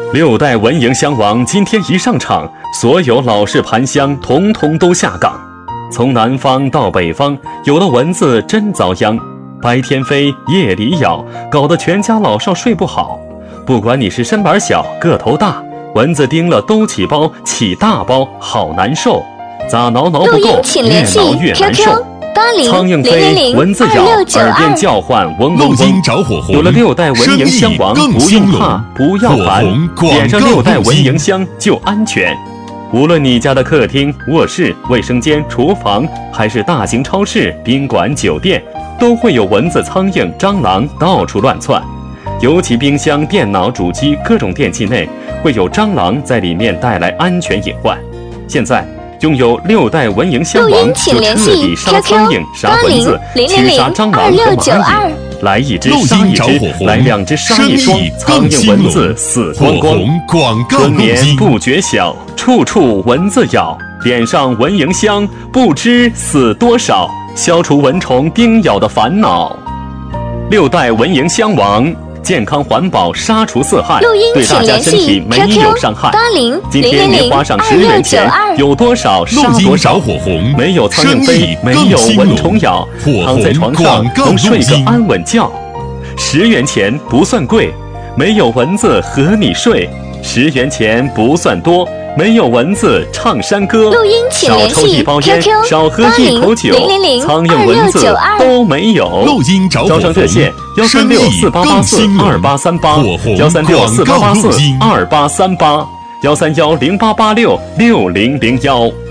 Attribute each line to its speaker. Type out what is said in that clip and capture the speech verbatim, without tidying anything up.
Speaker 1: 六代文营襄王今天一上场，所有老式盘香统统都下岗。从南方到北方，有的蚊子真遭殃，白天飞，夜里咬，搞得全家老少睡不好。不管你是身板小，个头大，蚊子叮了都起包，起大包，好难受。咋挠挠不够，越挠越难受。苍蝇飞，蚊子咬，耳边叫唤，嗡嗡嗡。有了六代文营襄王，不用怕，不要烦，点上六代文营香就安全。无论你家的客厅、卧室、卫生间、厨房，还是大型超市、宾馆、酒店，都会有蚊子、苍蝇、蟑螂到处乱窜。尤其冰箱、电脑、主机各种电器内会有蟑螂在里面带来安全隐患。现在拥有六代文营襄王，就彻底杀苍蝇、杀蚊子、驱杀蟑螂和蚂蚁。来一只杀一只，来两只杀一双，苍蝇蚊子死光光。春眠不觉晓，处处蚊子咬。点上文营香，不知死多少，消除蚊虫叮咬的烦恼。六代文营襄王，健康环保，杀除四害，对大家身体没有伤害。今天您花上十元钱，有多少杀多少，没有苍蝇飞，没有蚊虫咬，躺在床上能睡个安稳觉。十元钱不算贵，没有蚊子和你睡。十元钱不算多，没有蚊子唱山歌。少抽一包烟，少喝一口酒，苍蝇蚊子都没有。招商热线幺三六四八八四二八三八，幺三六四八八四二八三八，幺三幺零八八六六零零幺。